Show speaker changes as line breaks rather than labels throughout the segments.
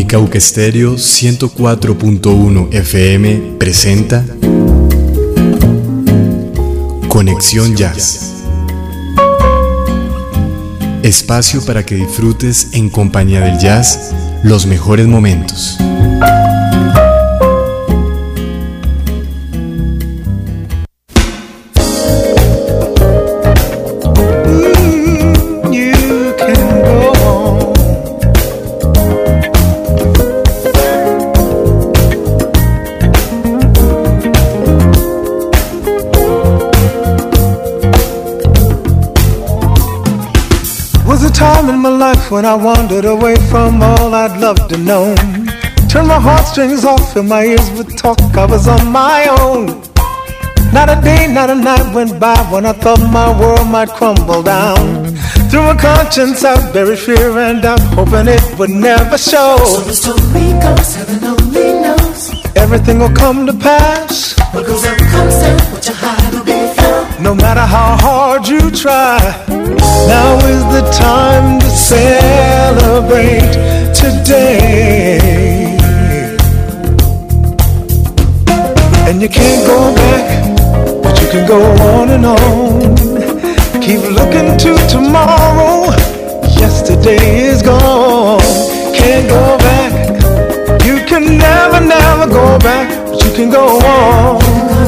Cauca Estéreo 104.1 FM presenta Conexión Jazz. Espacio para que disfrutes en compañía del jazz los mejores momentos.
When I wandered away from all I'd loved to know, turned my heartstrings off and my ears would talk, I was on my own. Not a day, not a night went by when I thought my world might crumble down. Through my conscience I buried fear and doubt, hoping it would never show.
So the story goes, heaven only knows,
everything will come to pass.
What goes up comes down, what you hide will be found.
No matter how hard you try, now is the time to celebrate today. And you can't go back, but you can go on and on. Keep looking to tomorrow, yesterday is gone. Can't go back, you can never, never go back, but you can go on.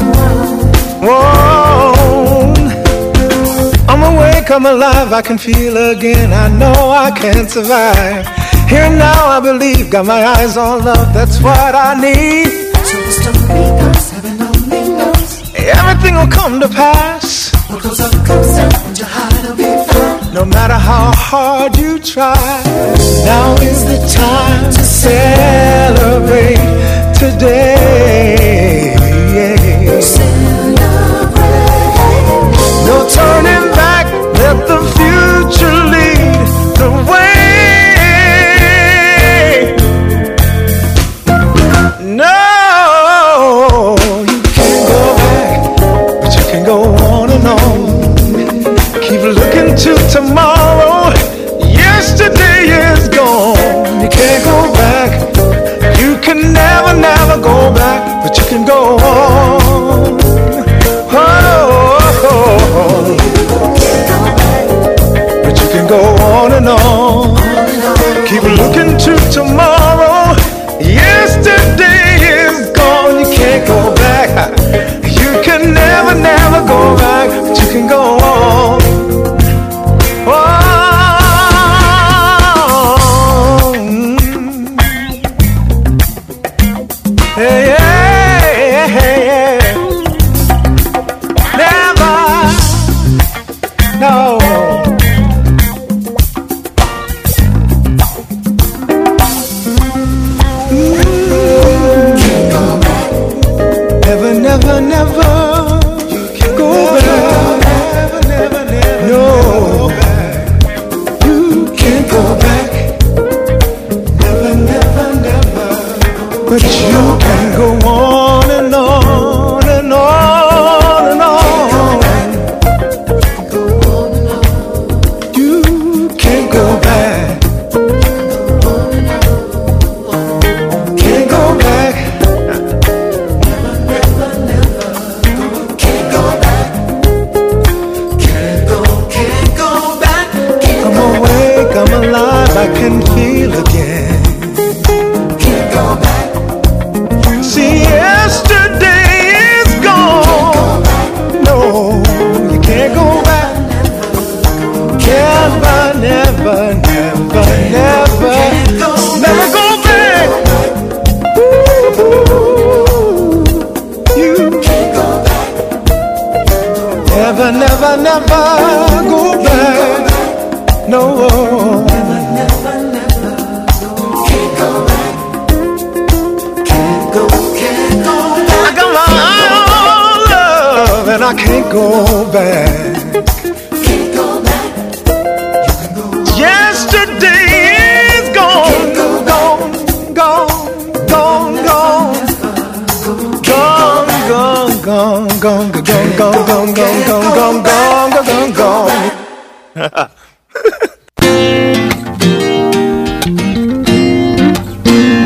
I'm awake, I'm alive, I can feel again, I know I can survive. Here and now I believe, got my eyes on love, that's what I need.
So the story goes, heaven only knows,
everything will come to pass.
What goes up comes down, what you hide will be found.
No matter how hard you try, now is the time to celebrate today. No turning back, let the future lead the way. No, you can't go back, but you can go on and on. Keep looking to tomorrow, yesterday is gone. You can't go back, you can never, never go back, but you can go on. But you can go on and on. Keep looking to tomorrow, yesterday is gone. You can't go back, you can never, never go back, but you can go on. Hey, hey, hey, hey. Never, no. Never, never, never. You can go back. Never, never, never. No. You can't go back. Never, never, never. But you can go on and on and on and on. You can't go back. Can't go back.
Can't go back.
I'm awake, I'm alive, I can feel again.
Can't go back.
See, yesterday is gone. No, you can't go back. Never, never, never, never, never go back. Ooh, you
Can't go back.
never, never, never go back. No.
Can't go back. Can't go
I
back.
got my own love and I can't go back.
Can't go back.
Yesterday is gone, gone, gone, gone, gone, gone, gone, gone, gone, gone, gone, gone, gone, gone, gone, gone, gone.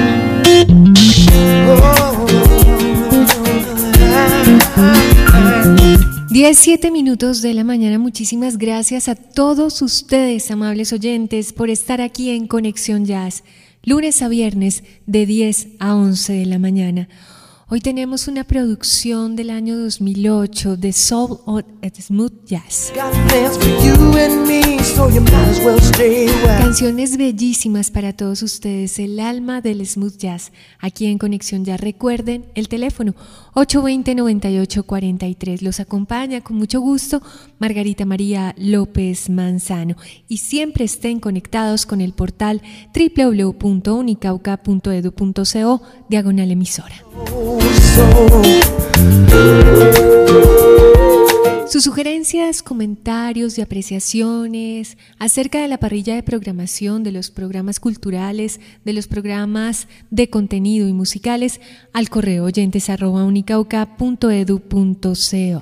10:07 de la mañana. Muchísimas gracias a todos ustedes, amables oyentes, por estar aquí en Conexión Jazz, lunes a viernes de 10 a 11 de la mañana. Hoy tenemos una producción del año 2008 de Soul of Smooth Jazz. Canciones bellísimas para todos ustedes, el alma del smooth jazz. Aquí en Conexión Jazz, recuerden el teléfono 820-9843. Los acompaña con mucho gusto Margarita María López Manzano. Y siempre estén conectados con el portal www.unicauca.edu.co/emisora. Sus sugerencias, comentarios y apreciaciones acerca de la parrilla de programación, de los programas culturales, de los programas de contenido y musicales, al correo oyentes@unicauca.edu.co.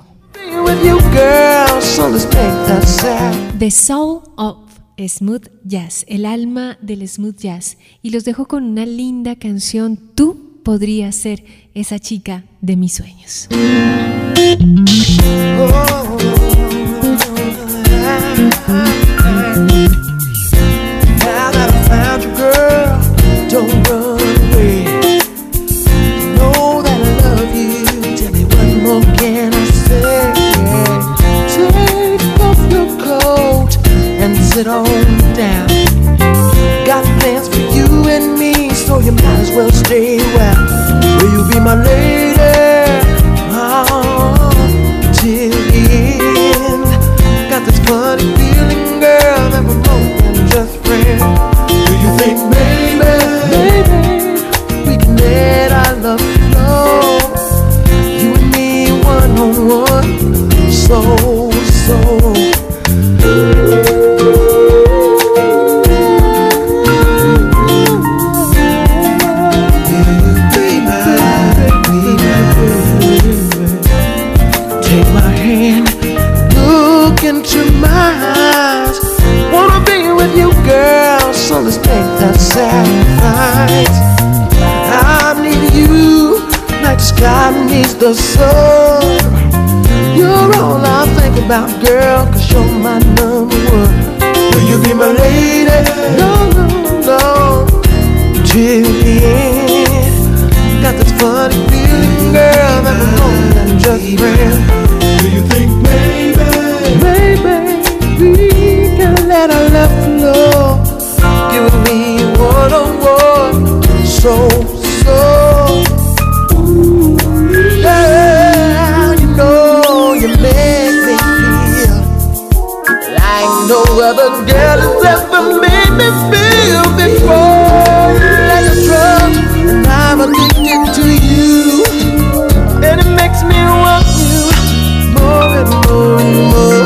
The Soul of Smooth Jazz, el alma del smooth jazz. Y los dejo con una linda canción, Tú podrías ser esa chica de mis sueños.
Now that I found you, girl, don't run away. Know that I love you. Tell me what more can I say? Take off your coat and sit on down. Got plans for you and me, so you might as well stay. Well, will you be my lady? Till the end. Got this funny feeling, girl, that we're more than just friends. Do you think maybe we can let our love flow? You and me, one on one, so. Into my eyes, wanna be with you, girl, so let's make that sacrifice. I need you like the sky needs the sun. You're all I think about, girl, 'cause you're my number one. Will you be my lady? No, no, no, till the end. Got this funny feeling, girl, that we're more than just friends. Do you think maybe we can let our love flow? Give me one-on-one, so. Girl, you know you make me feel like no other girl has ever made me feel before. Like a drug, and I'm addicted to you, and it makes me want you more and more and more.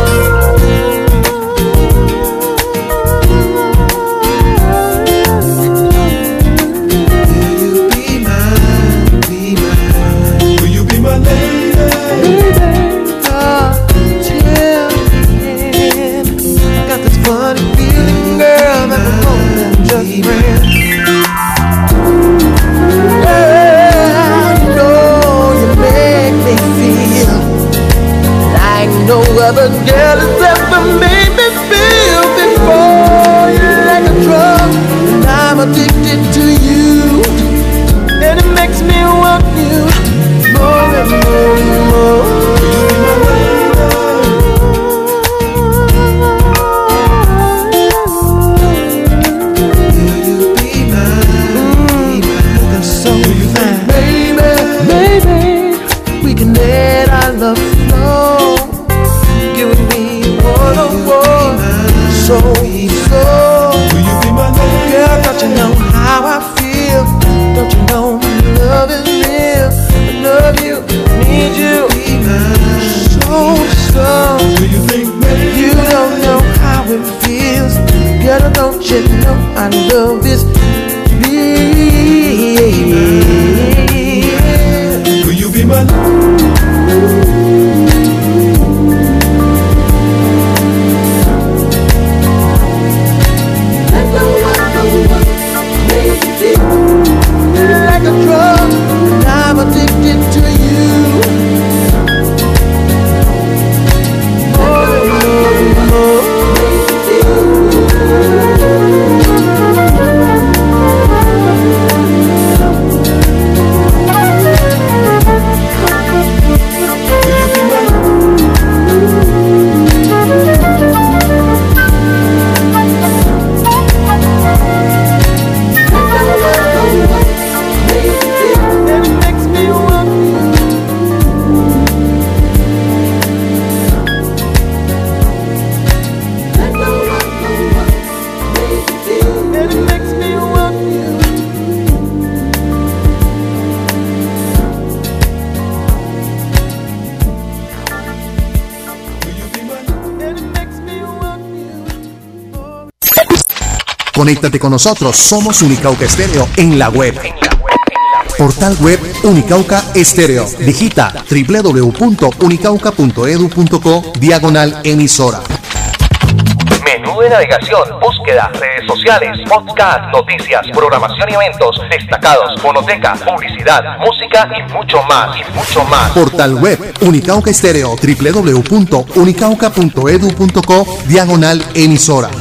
Other girl has ever made me feel before. You're like a drug, and I'm addicted to you, and it makes me want you more and more and more. Will you be mine? Looking so fine, baby. We can let our love flow. So, will you be my lady? Girl, don't you know how I feel? Don't you know love is real? I love you, need you, so. Do you think maybe you don't know how it feels? Girl, don't you know our love is real? Will you be my lady?
Conéctate con nosotros, somos Unicauca Estéreo en la web. Portal web Unicauca Estéreo. Digita www.unicauca.edu.co/emisora.
Menú de navegación, búsqueda, redes sociales, podcast, noticias, programación y eventos, destacados, fonoteca, publicidad, música y mucho más,
Portal web Unicauca Estéreo, www.unicauca.edu.co/emisora.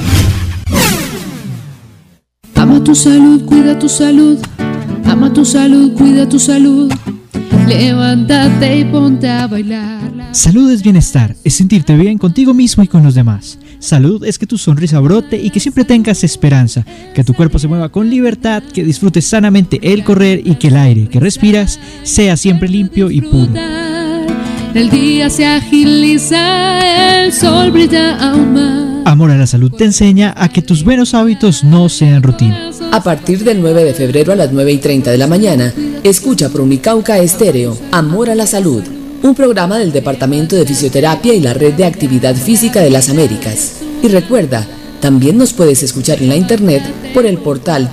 Ama tu salud, cuida tu salud. Ama tu salud, cuida tu salud. Levántate y ponte a bailar.
Salud es bienestar, es sentirte bien contigo mismo y con los demás. Salud es que tu sonrisa brote y que siempre tengas esperanza, que tu cuerpo se mueva con libertad, que disfrutes sanamente el correr y que el aire que respiras sea siempre limpio y puro.
El día se agiliza, el sol brilla aún más.
Amor a la Salud te enseña a que tus buenos hábitos no sean rutina.
A partir del 9 de febrero a las 9:30 de la mañana, escucha por Unicauca Estéreo, Amor a la Salud, un programa del Departamento de Fisioterapia y la Red de Actividad Física de las Américas. Y recuerda, también nos puedes escuchar en la internet por el portal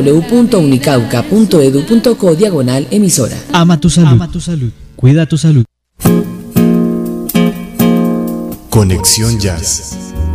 www.unicauca.edu.co/emisora.
Ama tu salud, cuida tu salud.
Conexión Jazz.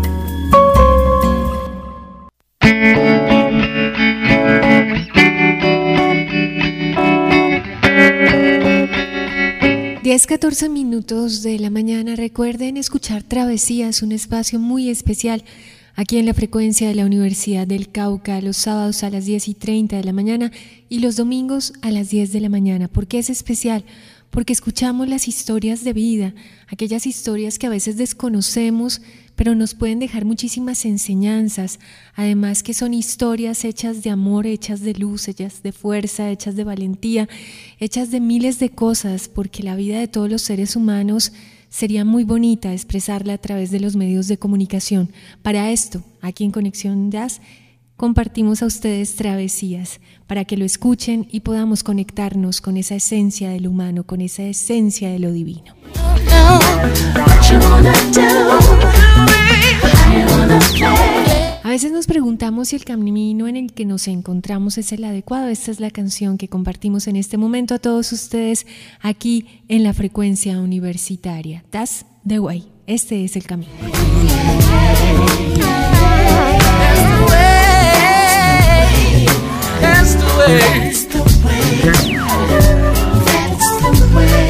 Es 14 minutos de la mañana. Recuerden escuchar Travesías, un espacio muy especial aquí en la frecuencia de la Universidad del Cauca, los sábados a las 10:30 de la mañana y los domingos a las 10 de la mañana. ¿Por qué es especial? Porque escuchamos las historias de vida, aquellas historias que a veces desconocemos, pero nos pueden dejar muchísimas enseñanzas, además que son historias hechas de amor, hechas de luz, hechas de fuerza, hechas de valentía, hechas de miles de cosas, porque la vida de todos los seres humanos sería muy bonita expresarla a través de los medios de comunicación. Para esto, aquí en Conexión Jazz, compartimos a ustedes Travesías, para que lo escuchen y podamos conectarnos con esa esencia del humano, con esa esencia de lo divino. A veces nos preguntamos si el camino en el que nos encontramos es el adecuado. Esta es la canción que compartimos en este momento a todos ustedes aquí en la frecuencia universitaria. That's the way. Este es el camino.
That's the way. That's the way. That's the way.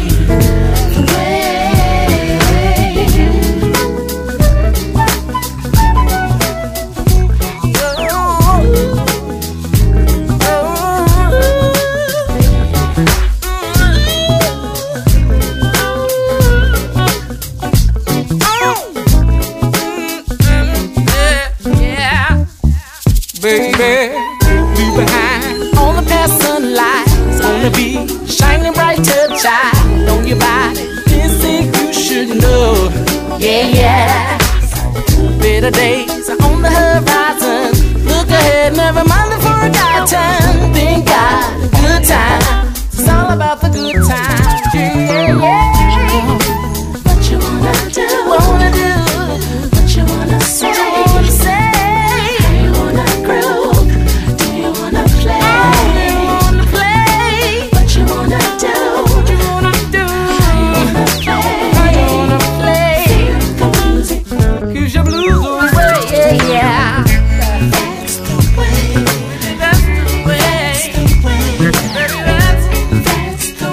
Baby, leave behind all the past sunlight. It's gonna be shining brighter, child, on your body. This thing you should know. Yeah, yeah. Better days are on the horizon. Look ahead, never mind the forgotten. Thank God, good time. It's all about the good time. Yeah, yeah. What you wanna do? What you wanna say? That's the way.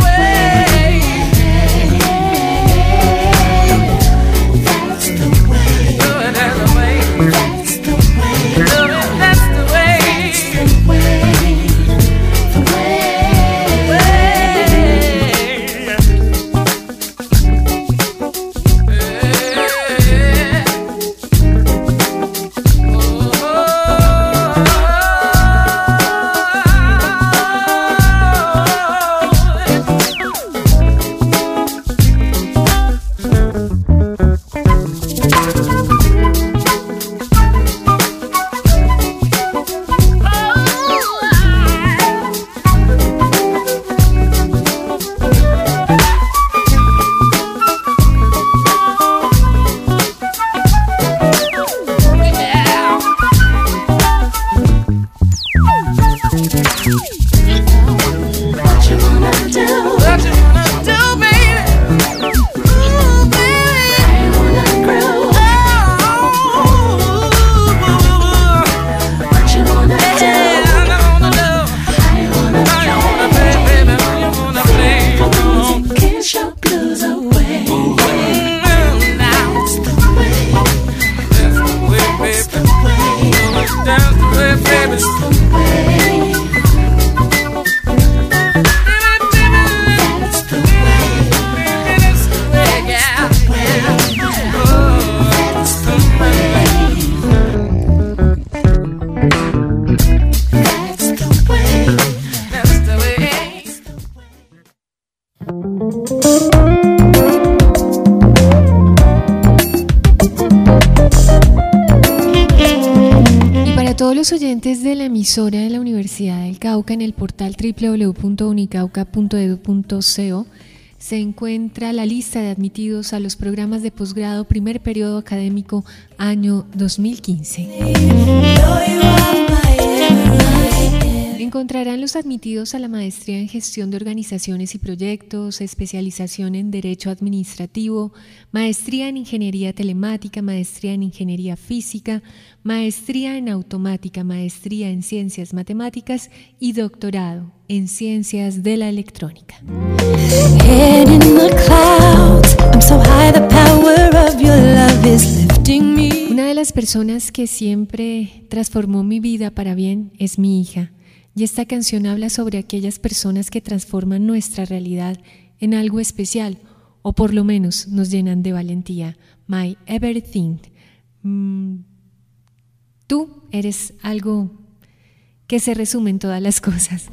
todos los oyentes de la emisora de la Universidad del Cauca, en el portal www.unicauca.edu.co se encuentra la lista de admitidos a los programas de posgrado primer periodo académico año 2015. Encontrarán los admitidos a la maestría en gestión de organizaciones y proyectos, especialización en derecho administrativo, maestría en ingeniería telemática, maestría en ingeniería física, maestría en automática, maestría en ciencias matemáticas y doctorado en ciencias de la electrónica. Una de las personas que siempre transformó mi vida para bien es mi hija. Y esta canción habla sobre aquellas personas que transforman nuestra realidad en algo especial, o por lo menos nos llenan de valentía. My Everything. Tú eres algo que se resume en todas las cosas.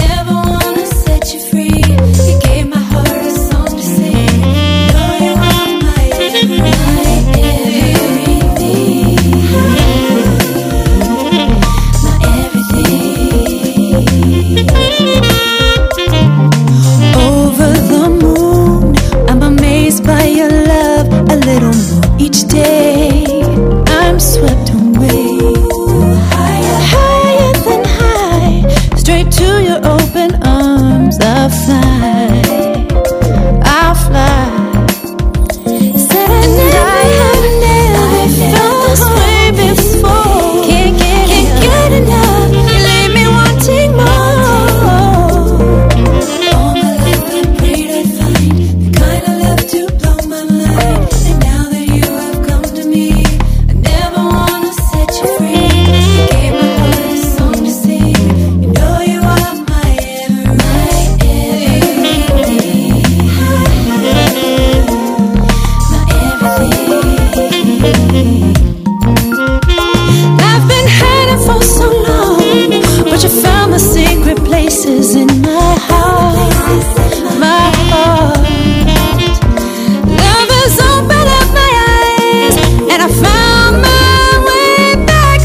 Over the moon, I'm amazed by your love a little more each day. I'm swept away, higher than high, straight to your open arms. I'll fly, I'll fly. And I have never felt this way before. Can't get enough, you leave me wanting more. Places in my heart, my heart. Love has opened up my eyes, and I found my way back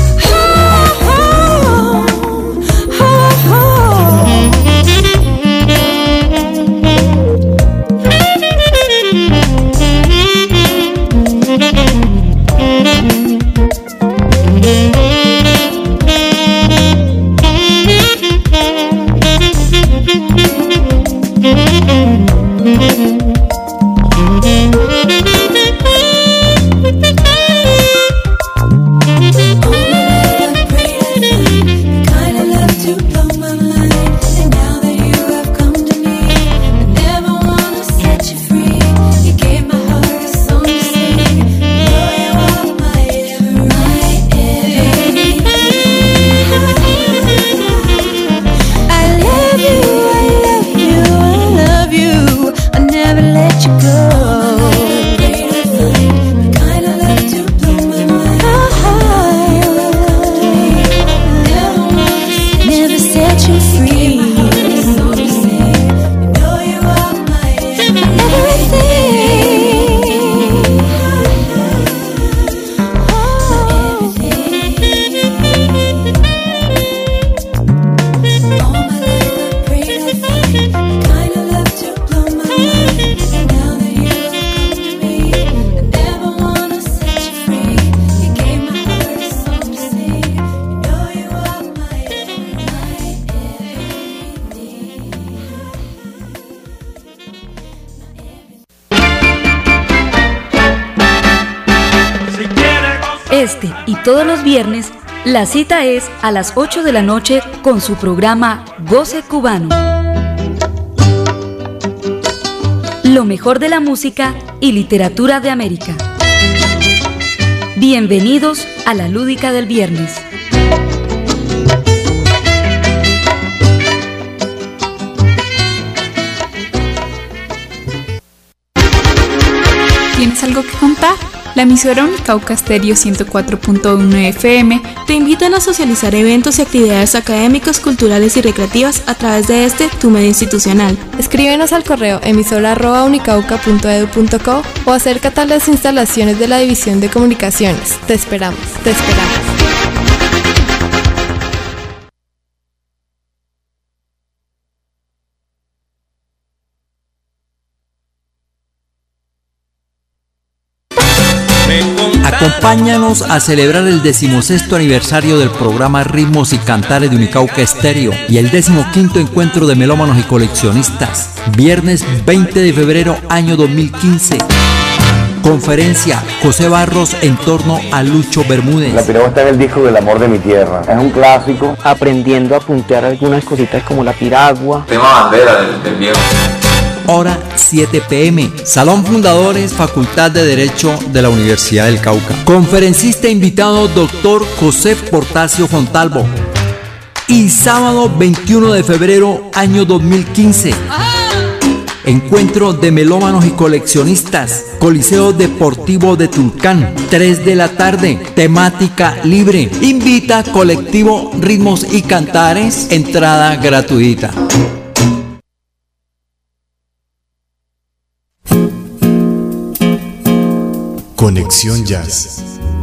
home,
Este y todos los viernes, la cita es a las 8 de la noche con su programa Goce Cubano. Lo mejor de la música y literatura de América. Bienvenidos a la Lúdica del Viernes.
¿Tienes algo que contar? La emisora Unicauca Estéreo 104.1 FM te invitan a socializar eventos y actividades académicas, culturales y recreativas a través de tu medio institucional.
Escríbenos al correo emisora@unicauca.edu.co o acércate a las instalaciones de la División de Comunicaciones. Te esperamos.
Acompáñanos a celebrar el 16º aniversario del programa Ritmos y Cantares de Unicauca Estéreo y el 15º encuentro de melómanos y coleccionistas. Viernes 20 de febrero, año 2015. Conferencia José Barros en torno a Lucho Bermúdez.
La piragua está en el disco del amor de mi tierra. Es un clásico.
Aprendiendo a puntear algunas cositas como la piragua.
Tema bandera del viejo.
Hora 7 p.m. Salón Fundadores, Facultad de Derecho de la Universidad del Cauca. Conferencista invitado, doctor José Portacio Fontalvo. Y sábado 21 de febrero, año 2015. Encuentro de melómanos y coleccionistas, Coliseo Deportivo de Tulcán, 3 de la tarde, temática libre. Invita colectivo Ritmos y Cantares, entrada gratuita.
Conexión Jazz.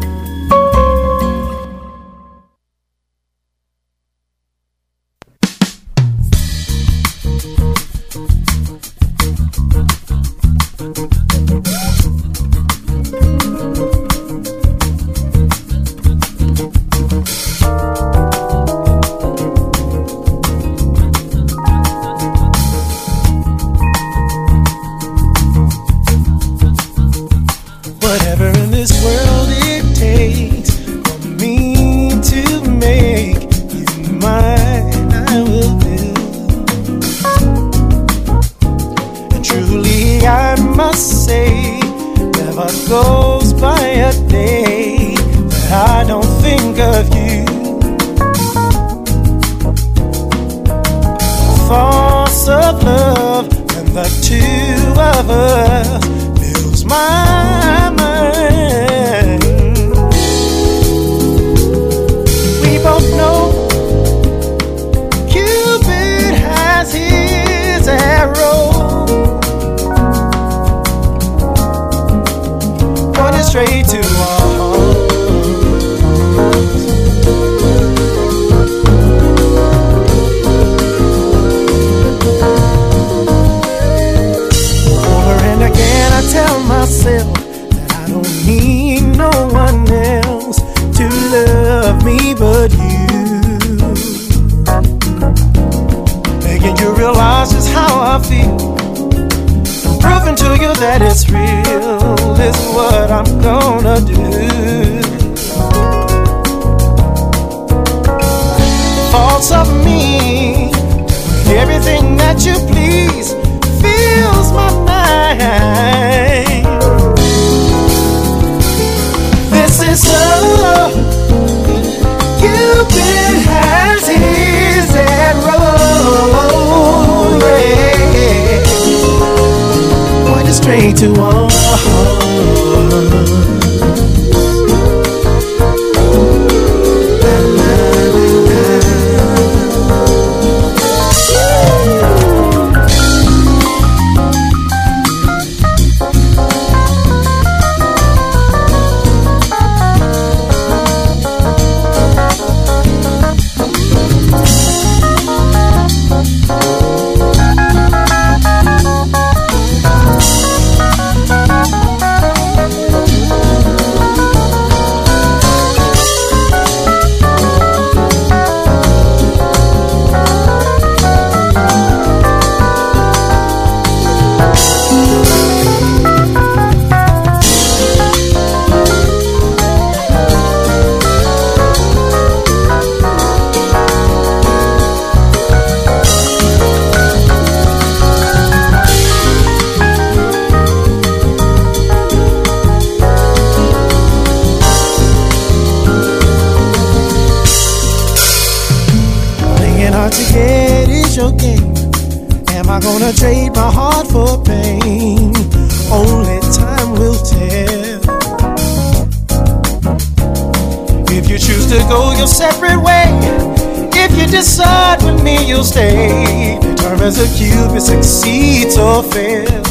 Succeeds or fail.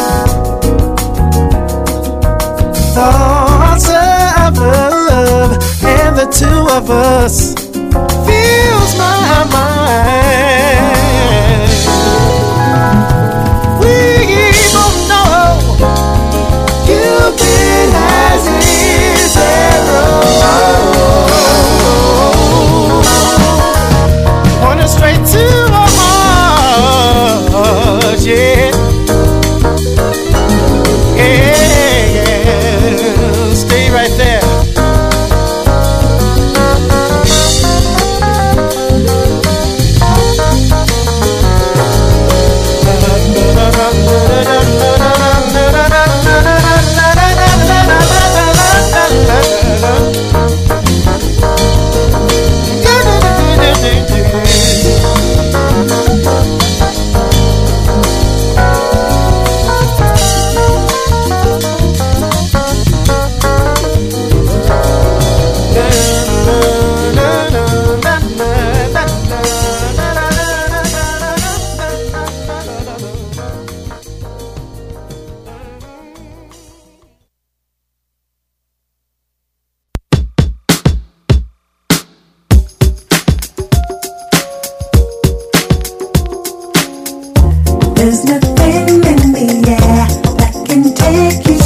Thoughts of love and the two of us fills my mind. We both know Cupid has his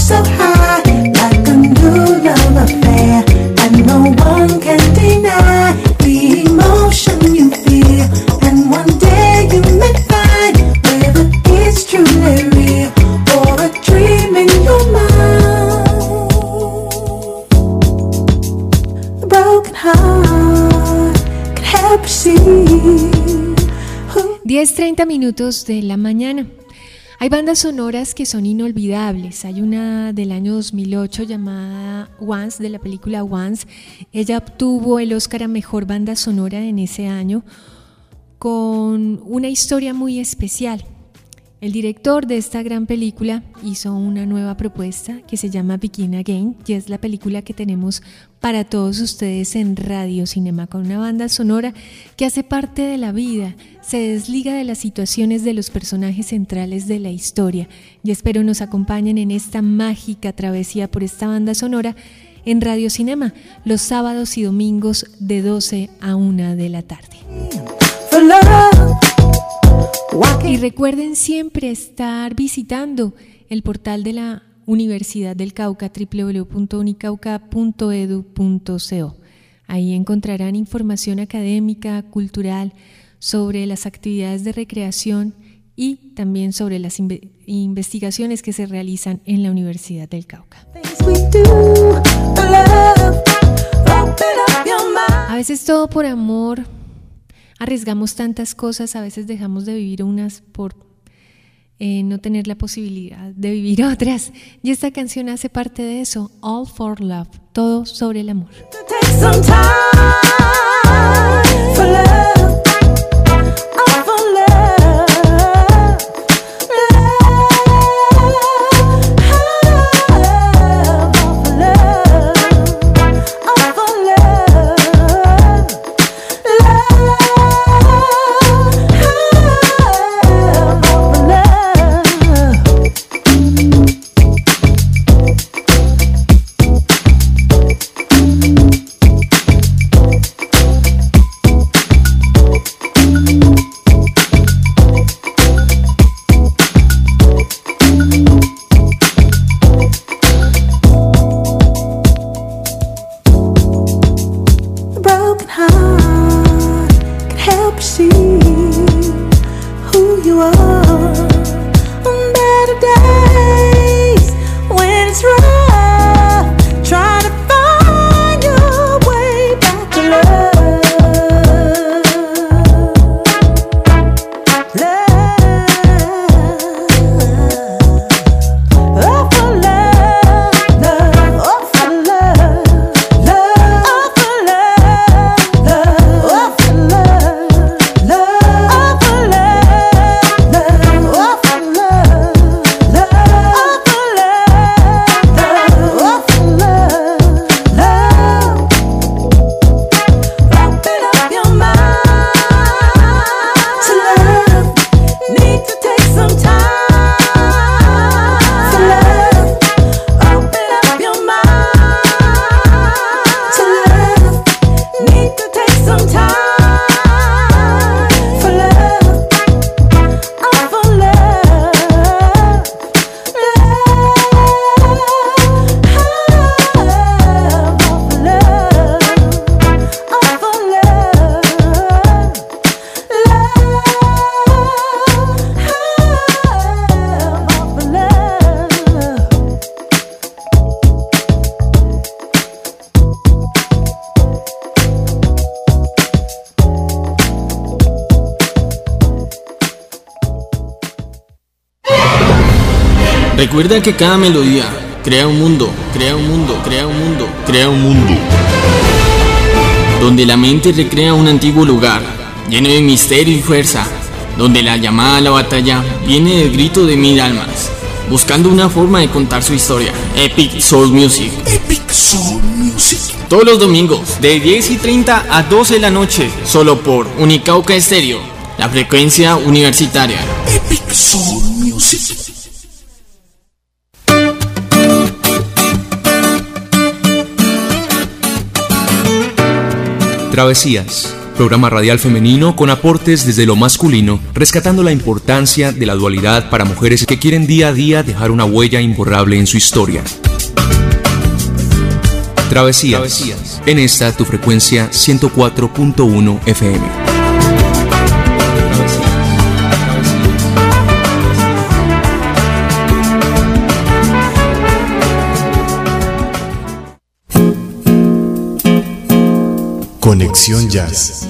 so high, like a new love affair, and no one can deny the emotion you feel. And one day you may find whether it's truly real or a dream in your mind. A broken heart can help you see.
10:30 minutos de la mañana. Hay bandas sonoras que son inolvidables. Hay una del año 2008 llamada Once, de la película Once. Ella obtuvo el Oscar a Mejor Banda Sonora en ese año con una historia muy especial. El director de esta gran película hizo una nueva propuesta que se llama Begin Again, y es la película que tenemos para todos ustedes en Radio Cinema, con una banda sonora que hace parte de la vida, se desliga de las situaciones de los personajes centrales de la historia, y espero nos acompañen en esta mágica travesía por esta banda sonora en Radio Cinema, los sábados y domingos de 12 a 1 de la tarde. Y recuerden siempre estar visitando el portal de la Universidad del Cauca, www.unicauca.edu.co. Ahí encontrarán información académica, cultural, sobre las actividades de recreación y también sobre las investigaciones que se realizan en la Universidad del Cauca. A veces todo por amor. Arriesgamos tantas cosas, a veces dejamos de vivir unas por no tener la posibilidad de vivir otras. Y esta canción hace parte de eso, All for Love, todo sobre el amor.
Recuerda que cada melodía crea un mundo, crea un mundo, crea un mundo, crea un mundo, donde la mente recrea un antiguo lugar, lleno de misterio y fuerza, donde la llamada a la batalla viene del grito de mil almas, buscando una forma de contar su historia. Epic Soul Music. Epic Soul Music. Todos los domingos, de 10:30 a 12 de la noche, solo por Unicauca Estéreo, la frecuencia universitaria. Epic Soul Music.
Travesías, programa radial femenino con aportes desde lo masculino, rescatando la importancia de la dualidad para mujeres que quieren día a día dejar una huella imborrable en su historia. Travesías. En esta tu frecuencia 104.1 FM.
Conexión Jazz.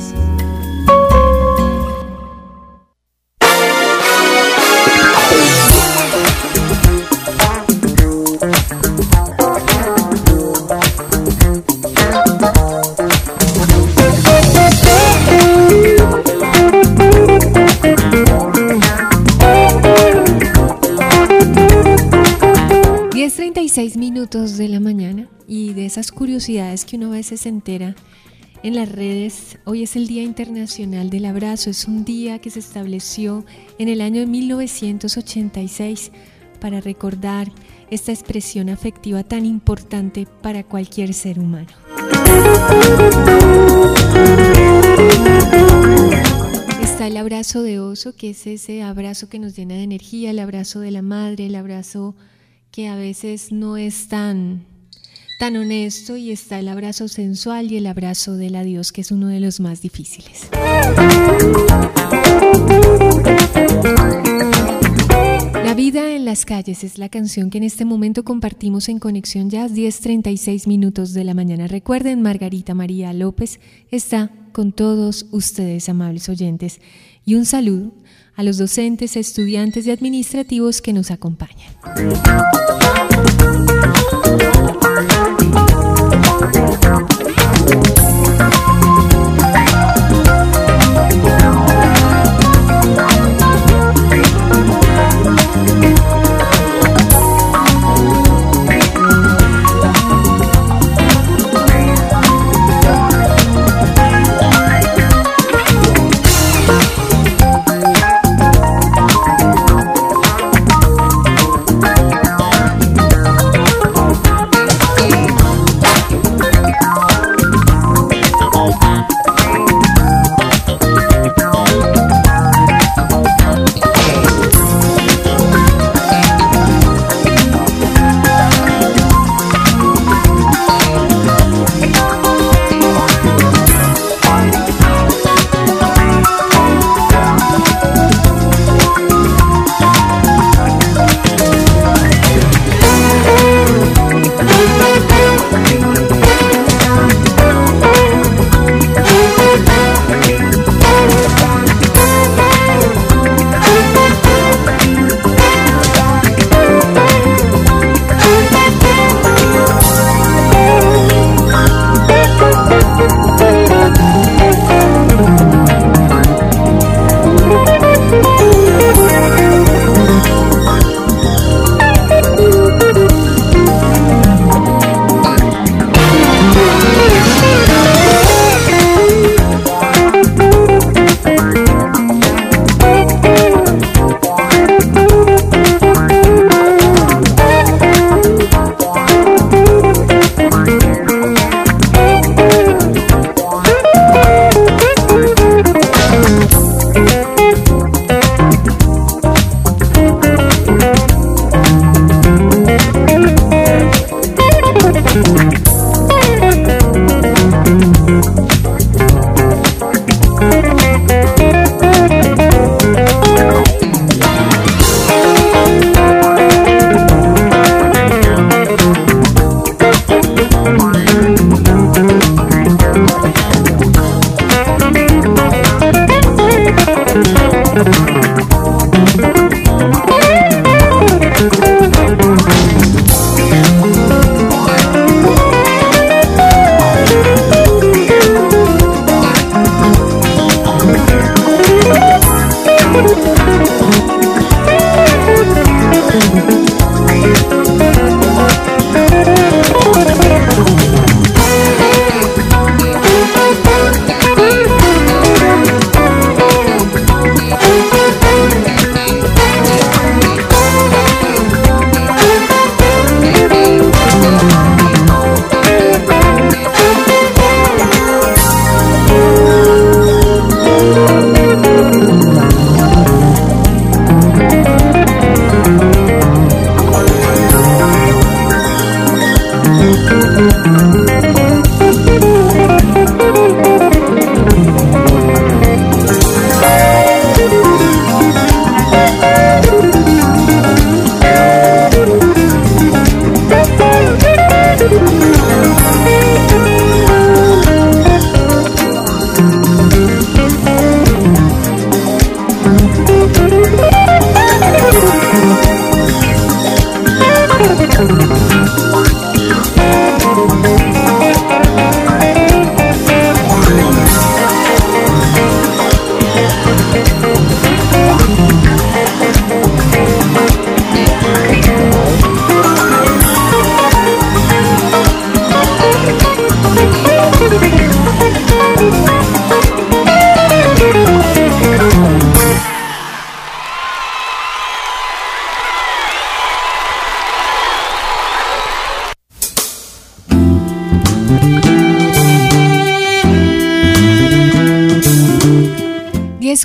Minutos de la mañana, y de esas curiosidades que uno a veces se entera en las redes. Hoy es el Día Internacional del Abrazo. Es un día que se estableció en el año de 1986 para recordar esta expresión afectiva tan importante para cualquier ser humano. Está el abrazo de oso, que es ese abrazo que nos llena de energía, el abrazo de la madre, el abrazo que a veces no es tan honesto, y está el abrazo sensual y el abrazo del adiós, que es uno de los más difíciles. La vida en las calles es la canción que en este momento compartimos en Conexión Jazz, 10:36 minutos de la mañana. Recuerden, Margarita María López está con todos ustedes, amables oyentes, y un saludo a los docentes, estudiantes y administrativos que nos acompañan.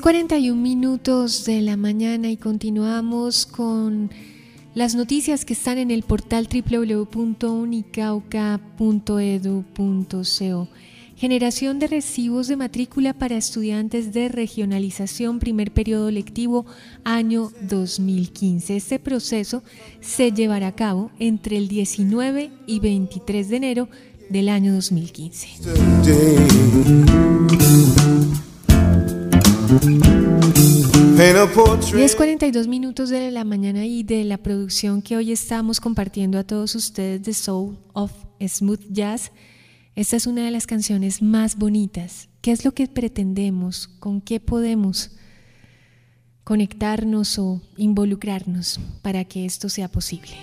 10:41 de la mañana y continuamos con las noticias que están en el portal www.unicauca.edu.co. Generación de recibos de matrícula para estudiantes de regionalización, primer periodo lectivo, año 2015. Este proceso se llevará a cabo entre el 19 y 23 de enero del año 2015. 10:42 de la mañana y de la producción que hoy estamos compartiendo a todos ustedes de Soul of Smooth Jazz. Esta es una de las canciones más bonitas. ¿Qué es lo que pretendemos? ¿Con qué podemos conectarnos o involucrarnos para que esto sea posible?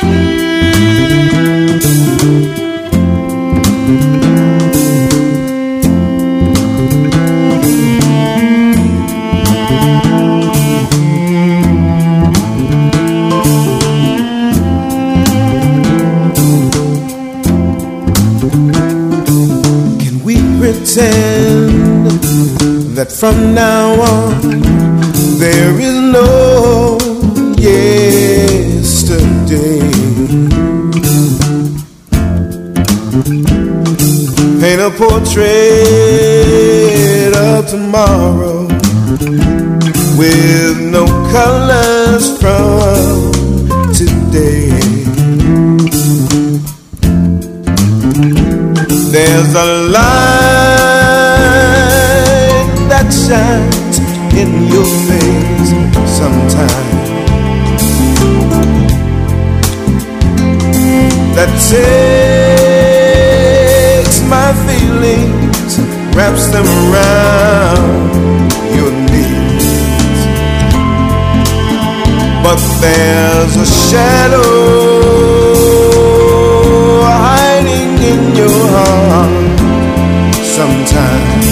Pretend that from now on there is no yesterday. Paint a portrait of tomorrow with no colors from today. There's a light that shines in your face sometimes, that takes my feelings, wraps them around your knees. But there's a shadow hiding in your heart sometimes,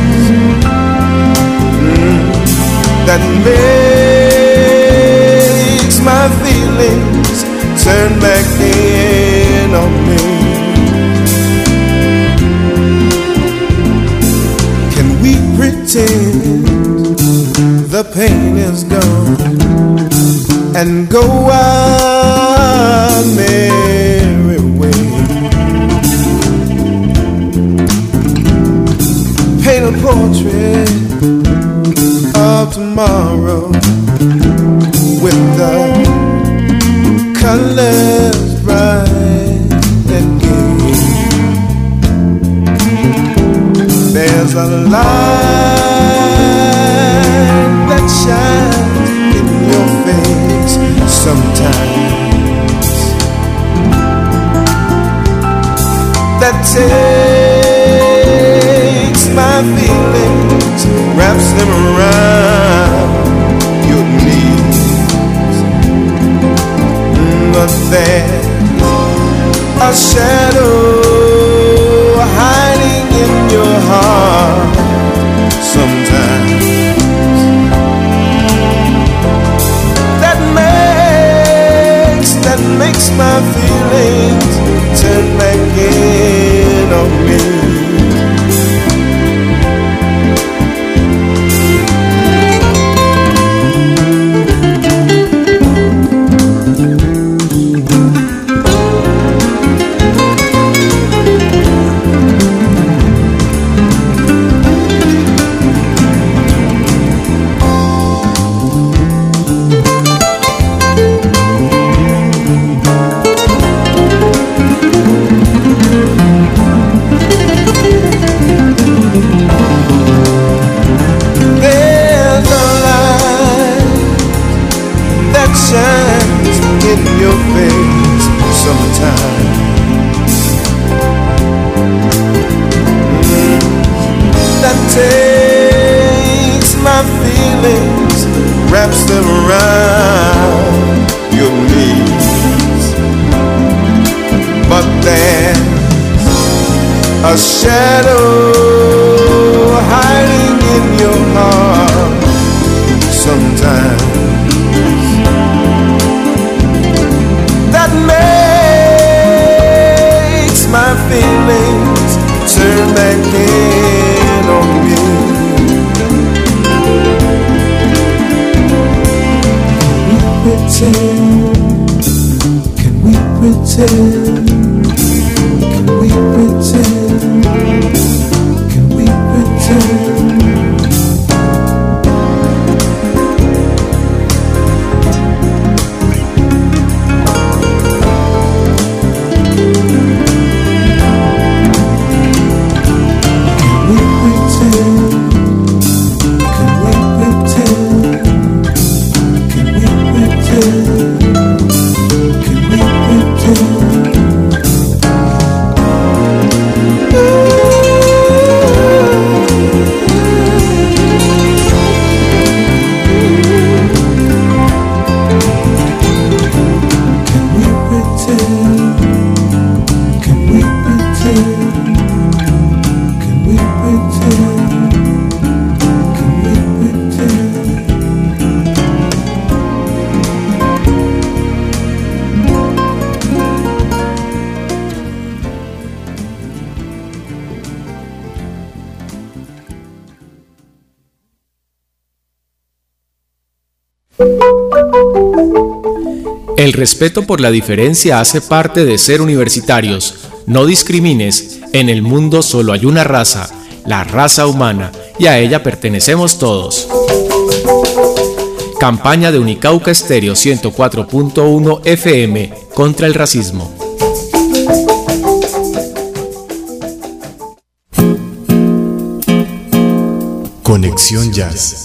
that makes my feelings turn back in on me. Can we pretend the pain is gone and go our merry way? Paint a portrait of tomorrow with the colors bright and gay. There's a light that shines in your face sometimes, that takes my feelings, wraps them around your knees. But there's a shadow hiding in your heart sometimes, that makes my feelings turn back in on me. Shines in your face sometimes, that takes my feelings, wraps them around your knees. But there's a shadow hiding in your heart sometimes, that makes my feelings turn back in on me. pretend? Can we pretend? Can we pretend?
El respeto por la diferencia hace parte de ser universitarios. No discrimines, en el mundo solo hay una raza, la raza humana, y a ella pertenecemos todos. Campaña de Unicauca Estéreo 104.1 FM contra el racismo.
Conexión Jazz.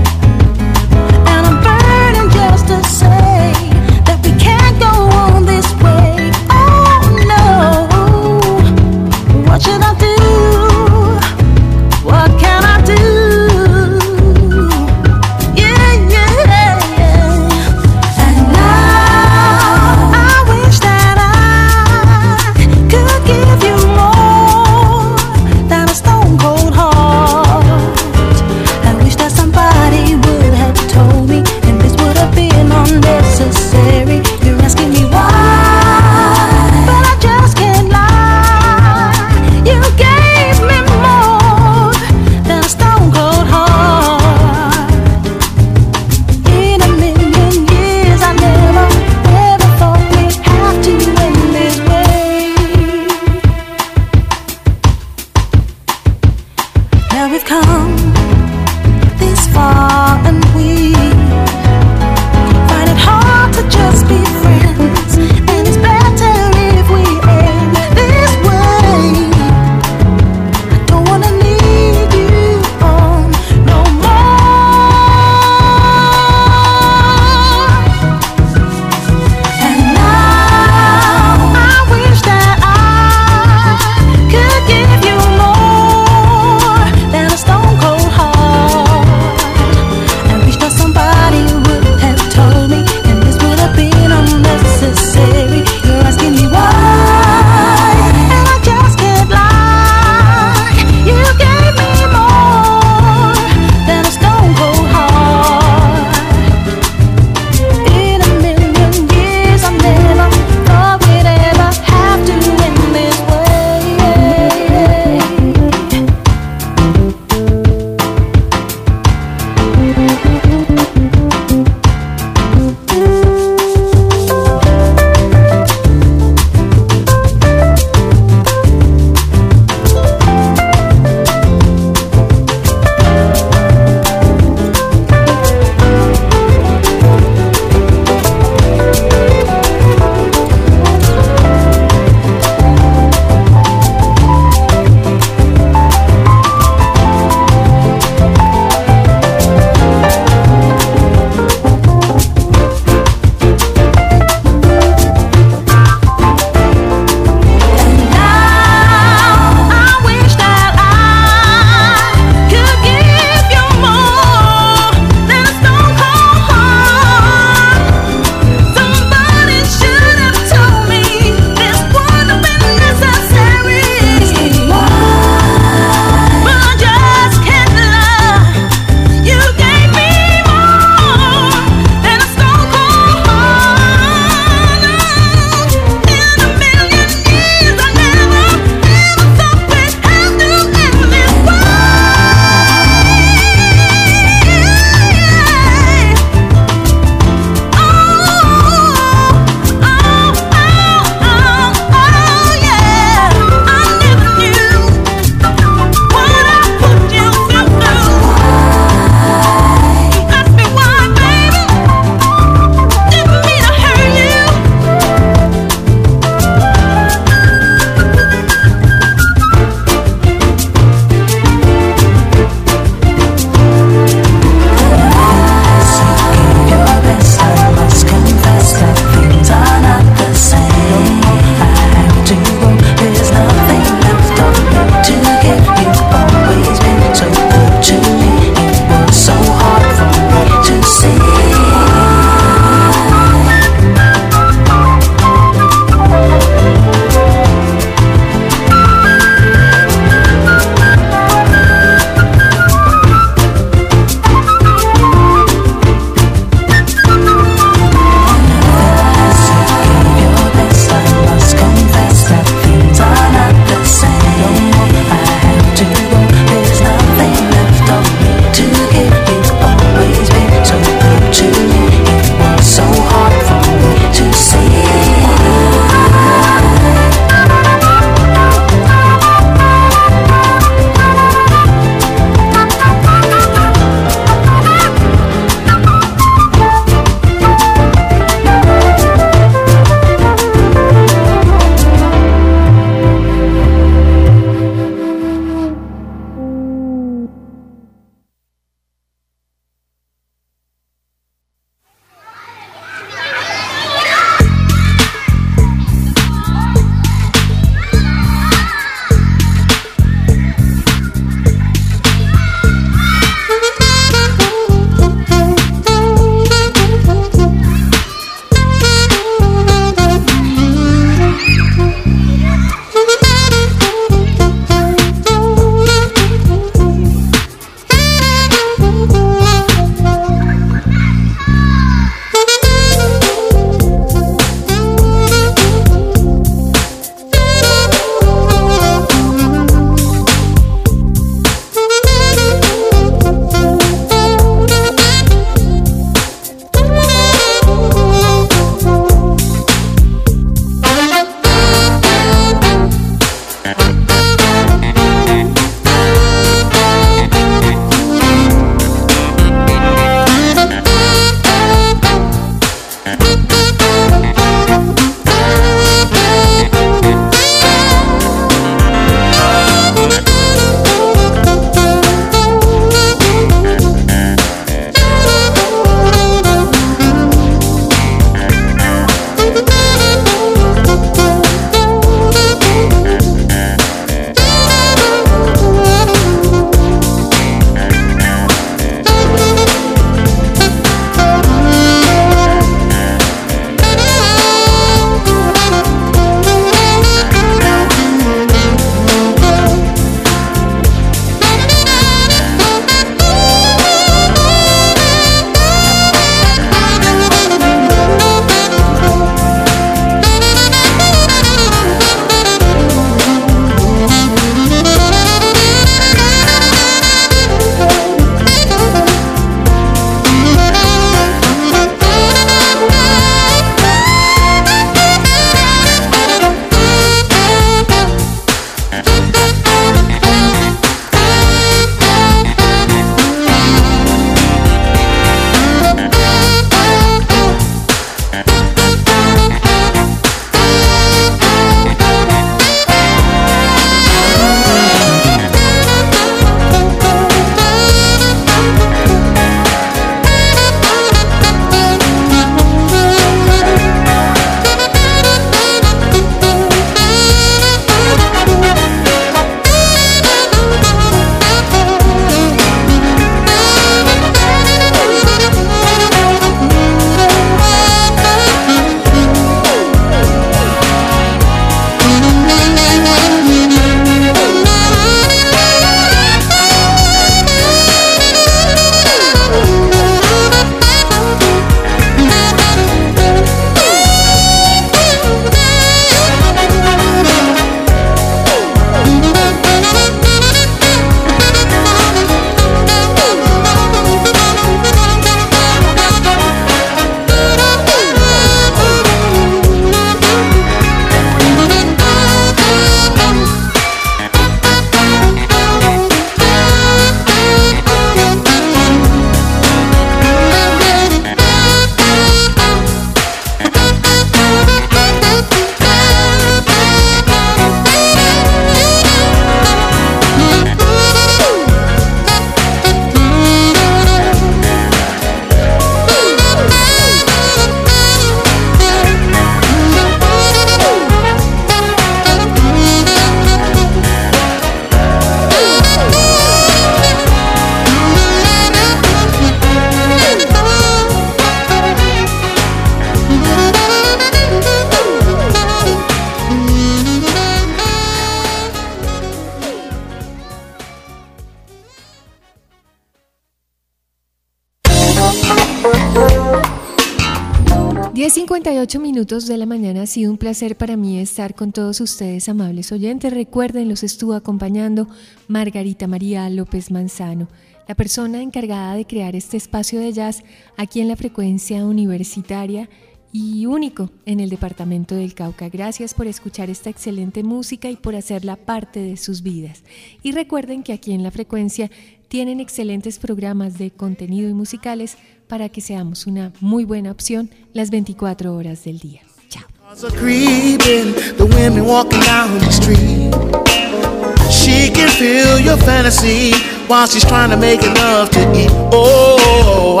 10:58 de la mañana. Ha sido un placer para mí estar con todos ustedes, amables oyentes. Recuerden, los estuvo acompañando Margarita María López Manzano, la persona encargada de crear este espacio de jazz aquí en la frecuencia universitaria y único en el departamento del Cauca. Gracias por escuchar esta excelente música y por hacerla parte de sus vidas. Y recuerden que aquí en la frecuencia tienen excelentes programas de contenido y musicales para que seamos una muy buena opción las 24 horas del día. Chao.
The women walking down the street. She can feel your fantasy while she's trying to make enough to eat. Oh,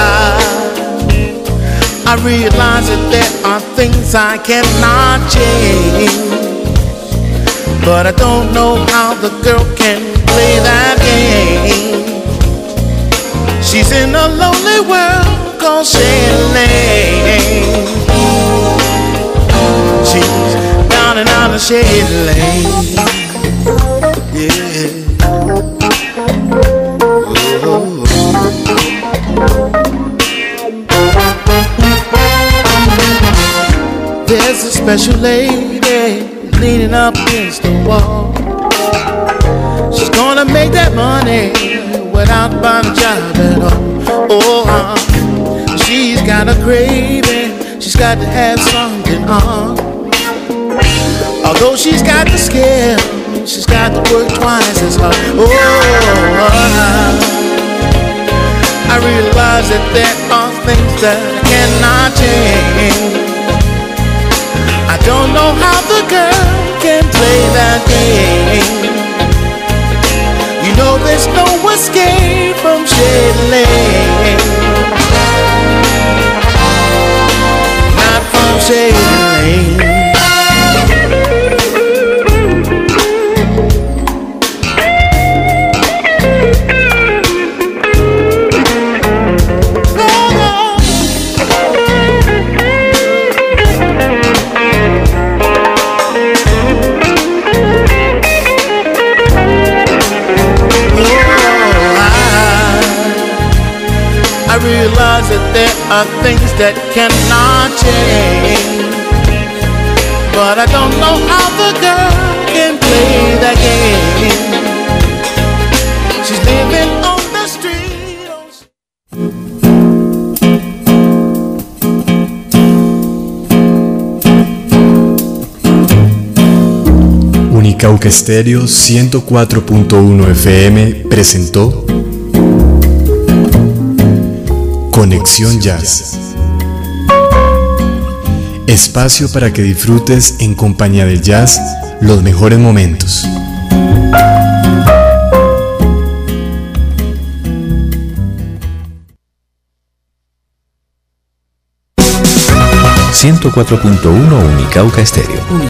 I realize that there are things I cannot change, but I don't know how the girl can play that game. She's in a lonely world called Shady Lane. She's down and out of Shady Lane. Yeah. Oh. There's a special lady leaning up against the wall. She's gonna make that money without buying a job at all. Oh, she's got a craving, she's got to have something on. Although she's got the skill, she's got to work twice as hard. Oh, I realize that there are things that I cannot change. I don't know how the girl can play that game. You know there's no escape from Shady Lane. Not from Shady Lane. I realize that there are things that cannot change, but I don't know how the girl can play that game. She's living on the street.
Unicauca Estéreo 104.1 FM presentó Conexión Jazz. Espacio para que disfrutes en compañía del jazz los mejores momentos.
...104.1 Unicauca Estéreo.